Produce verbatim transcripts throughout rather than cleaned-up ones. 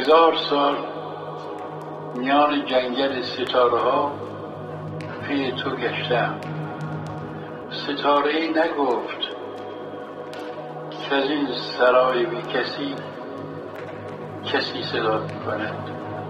هزار سال میان جنگل ستاره ها پی تو گشتم. ستاره ای نگفت که از این سرای بی کسی کسی صدا می کند.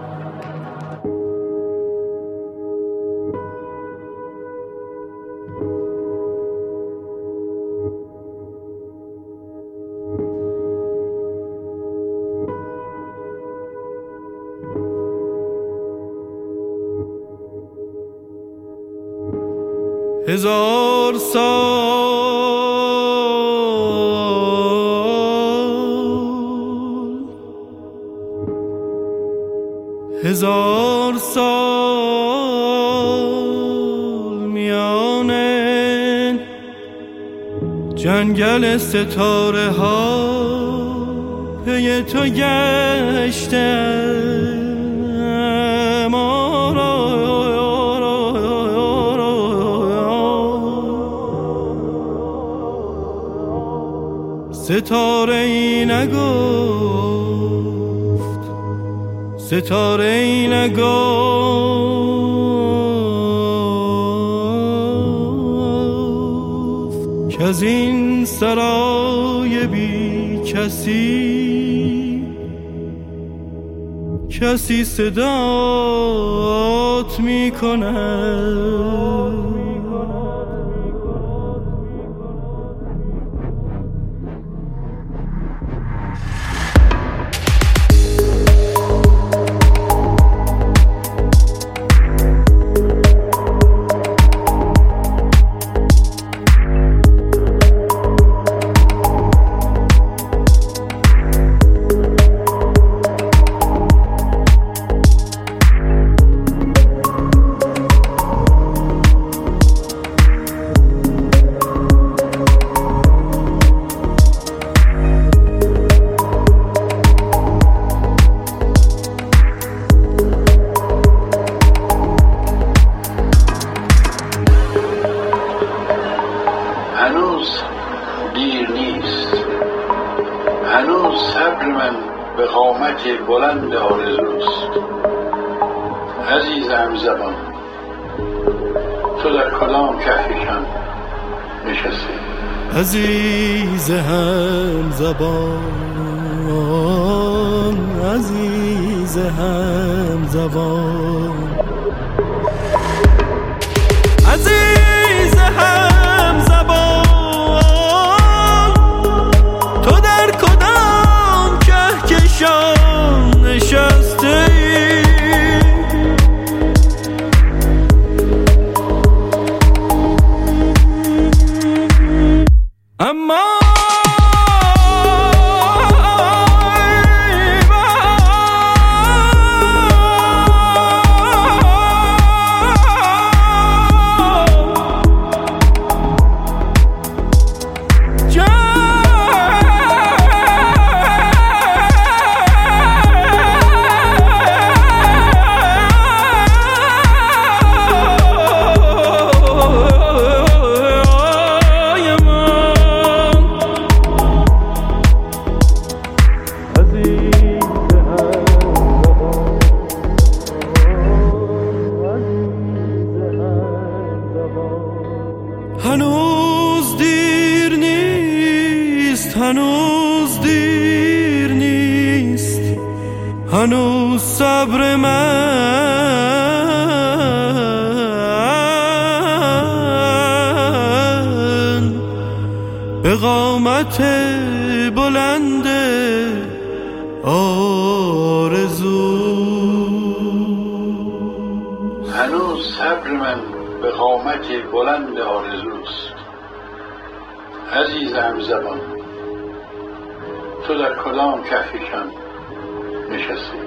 هزار سال هزار سال میان جنگل ستاره ها پی تو گشتم. آرا ستاره ای نگفت ستاره ای نگفت که از این سرای بی کسی کسی صدات می کند. هنوز دیر نیست. هنوز صبر من به قامت بلند آرزوست. عزیز همزبان، تو در کدام کهکشان نشستی؟ عزیز همزبان، عزیز همزبان، عزیز همزبان، تو در کدام کهکشان نشسته ای؟ اما هنوز دیر نیست، هنوز دیر نیست، هنوز صبر من به قامت بلند آرزو. هنوز صبر من به قامت بلند آرزوست. عزیز همزبان، تو در کدام کهکشان نشستی؟